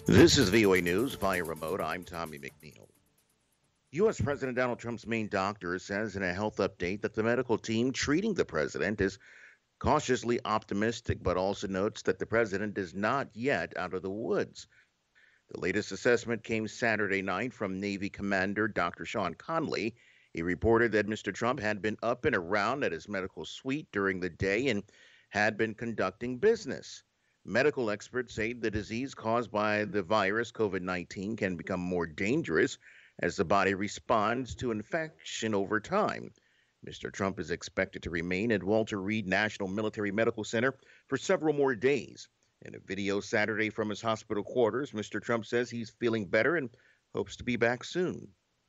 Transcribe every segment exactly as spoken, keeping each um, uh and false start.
This is V O A News via remote. I'm Tommy McNeil. U S. President Donald Trump's main doctor says in a health update that the medical team treating the president is cautiously optimistic, but also notes that the president is not yet out of the woods. The latest assessment came Saturday night from Navy Commander Doctor Sean Conley. He reported that Mister Trump had been up and around at his medical suite during the day and had been conducting business. Medical experts say the disease caused by the virus COVID nineteen can become more dangerous as the body responds to infection over time. Mister Trump is expected to remain at Walter Reed National Military Medical Center for several more days. In a video Saturday from his hospital quarters, Mister Trump says he's feeling better and hopes to be back soon.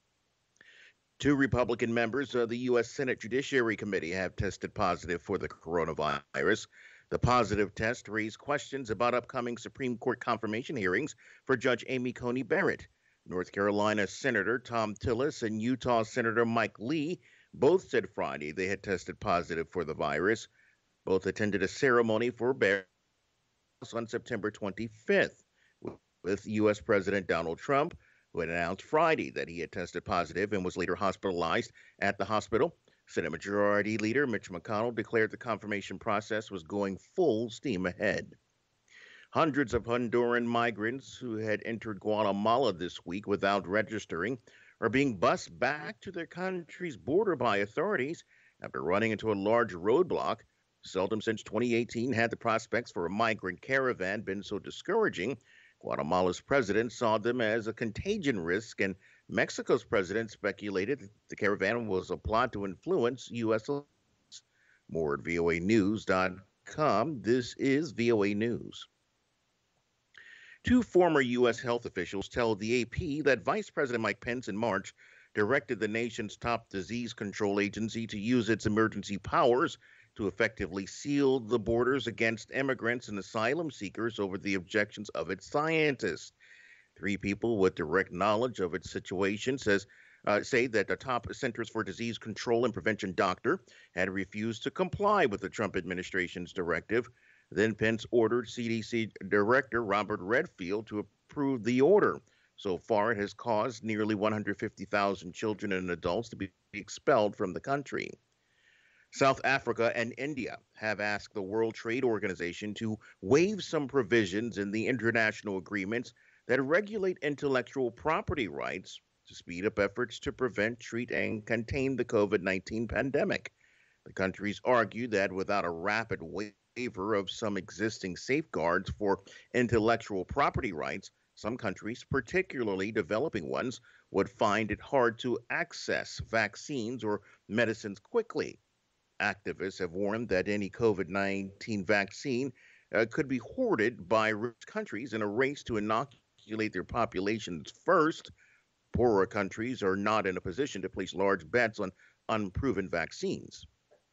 Two Republican members of the U S. Senate Judiciary Committee have tested positive for the coronavirus. The positive test raised questions about upcoming Supreme Court confirmation hearings for Judge Amy Coney Barrett. North Carolina Senator Thom Tillis and Utah Senator Mike Lee both said Friday they had tested positive for the virus. Both attended a ceremony for Barrett on September twenty-fifth with U S. President Donald Trump, who had announced Friday that he had tested positive and was later hospitalized at the hospital. Senate Majority Leader Mitch McConnell declared the confirmation process was going full steam ahead. Hundreds of Honduran migrants who had entered Guatemala this week without registering are being bused back to their country's border by authorities after running into a large roadblock. Seldom since twenty eighteen had the prospects for a migrant caravan been so discouraging. Guatemala's president saw them as a contagion risk, and Mexico's president speculated that the caravan was a plot to influence U S elections. More at V O A news dot com. This is V O A News. Two former U S health officials tell the A P that Vice President Mike Pence in March directed the nation's top disease control agency to use its emergency powers to effectively seal the borders against immigrants and asylum seekers over the objections of its scientists. Three people with direct knowledge of its situation says uh, say that the top Centers for Disease Control and Prevention doctor had refused to comply with the Trump administration's directive. Then Pence ordered C D C Director Robert Redfield to approve the order. So far, it has caused nearly one hundred fifty thousand children and adults to be expelled from the country. South Africa and India have asked the World Trade Organization to waive some provisions in the international agreements that regulate intellectual property rights to speed up efforts to prevent, treat, and contain the COVID nineteen pandemic. The countries argue that without a rapid waiver of some existing safeguards for intellectual property rights, some countries, particularly developing ones, would find it hard to access vaccines or medicines quickly. Activists have warned that any COVID nineteen vaccine uh, could be hoarded by rich countries in a race to inoculate their populations first. Poorer countries are not in a position to place large bets on unproven vaccines.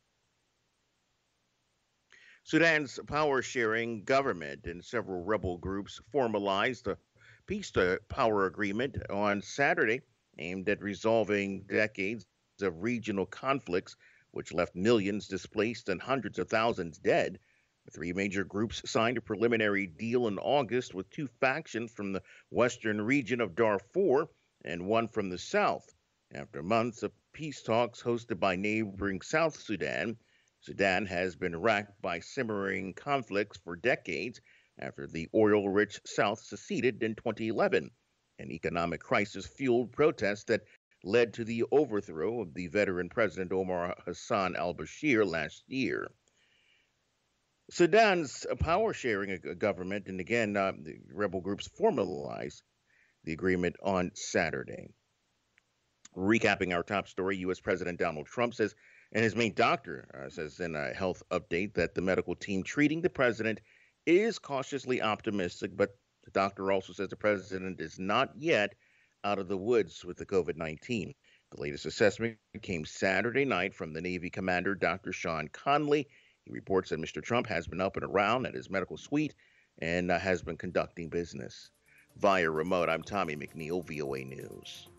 Sudan's power-sharing government and several rebel groups formalized a peace to power agreement on Saturday aimed at resolving decades of regional conflicts which left millions displaced and hundreds of thousands dead. The three major groups signed a preliminary deal in August with two factions from the western region of Darfur and one from the south. After months of peace talks hosted by neighboring South Sudan, Sudan has been racked by simmering conflicts for decades after the oil-rich South seceded in twenty eleven. An economic crisis fueled protests that led to the overthrow of the veteran President Omar Hassan al-Bashir last year. Sudan's power-sharing government, and again, uh, the rebel groups formalized the agreement on Saturday. Recapping our top story, U S. President Donald Trump says, and his main doctor uh, says in a health update that the medical team treating the president is cautiously optimistic, but the doctor also says the president is not yet out of the woods with the COVID nineteen. The latest assessment came Saturday night from the Navy commander, Doctor Sean Conley. He reports that Mister Trump has been up and around at his medical suite and uh, has been conducting business. Via remote, I'm Tommy McNeil, V O A News.